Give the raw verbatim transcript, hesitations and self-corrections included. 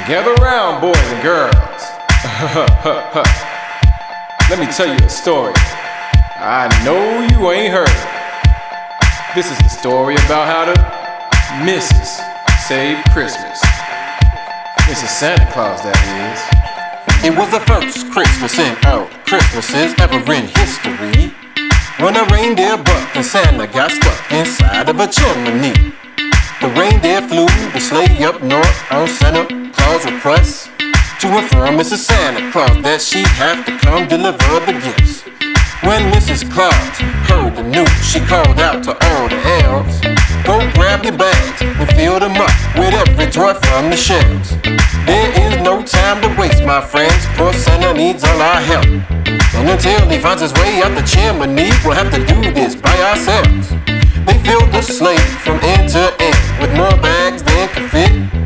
Gather round, boys and girls. Let me tell you a story I know you ain't heard. This is the story about how the missus saved Christmas. Missus Santa Claus, that is. It was the first Christmas in all Christmases ever in history, when a reindeer bucked and Santa got stuck inside of a chimney. The reindeer flew the sleigh up north on Santa Claus' request to inform Missus Santa Claus that she'd have to come deliver the gifts. When Missus Claus heard the news, she called out to all the elves, "Go grab your bags and fill them up with every toy from the shelves. There is no time to waste, my friends, for Santa needs all our help. And until he finds his way out the chimney, we'll have to do this by ourselves." They filled the sleigh from end to end with more bags than could fit.